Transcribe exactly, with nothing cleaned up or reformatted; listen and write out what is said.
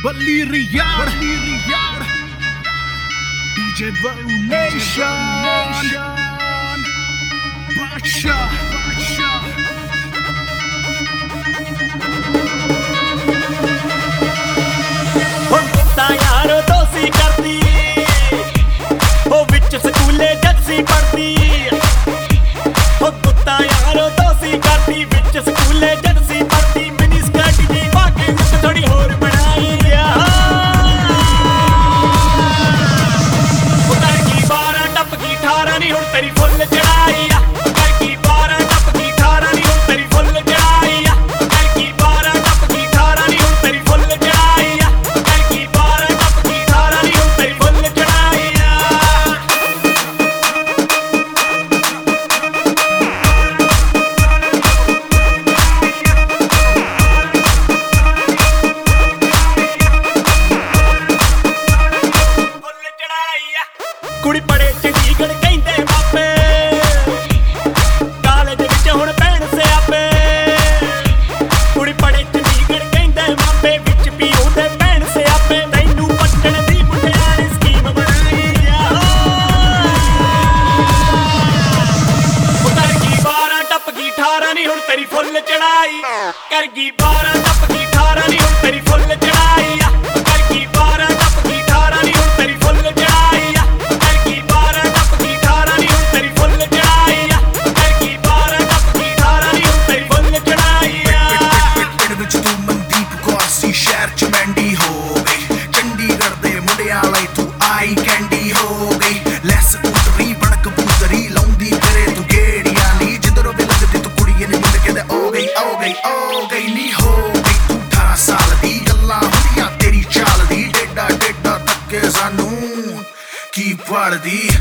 Baliri Yard, D J Varu Nation, Bacha, कुत्ता यारो दोसी करती हो विच स्कूले जज्सी पढ़ती हो कुत्ता यारो दोसी करती विच स्कूले जज्सी पढ़ती मिनी स्कर्ट दी बाकी लुक थोड़ी होर बनाई वो कर की बारह टप की अठारह नी हुण तेरी फुल चढ़ाई कर की बारह टप की अठारह नी हुण तेरी फुल चढ़ाई कर की बारह टप की अठारह नी हुण तेरी फुल चढ़ाई कुड़ी पड़े चंडीगढ़ कहंदे मापे कालेज विच हुण पैण सियापे कुड़ी पड़े चंडीगढ़ कहंदे मापे विच भी ओहदे पैण सियापे तैनू पट्टण दी मुंडियां ने स्कीम बनाई उतर गई बारह टप गई अठारह नी हुण तेरी फुल चढ़ाई कर गई बारह टप गई अठारह नी हुण तेरी फुल चढ़ाई कर गई बारह टप गई अठारह नी हुण तेरी फुल चढ़ाई कैंडी हो गई लैस कूतरी बण कबूतरी लाउंदी फिरे तू गेड़ियां नी जिधरों भी लगदी तू कुड़िए ने मुंड कहदे ओ गई ओ गई ओ गई नी हो गई तू अठारह साल दी गल्लां हुंदियां तेरी चाल दी डेडा डेडा तक्के सानू की पढ़दी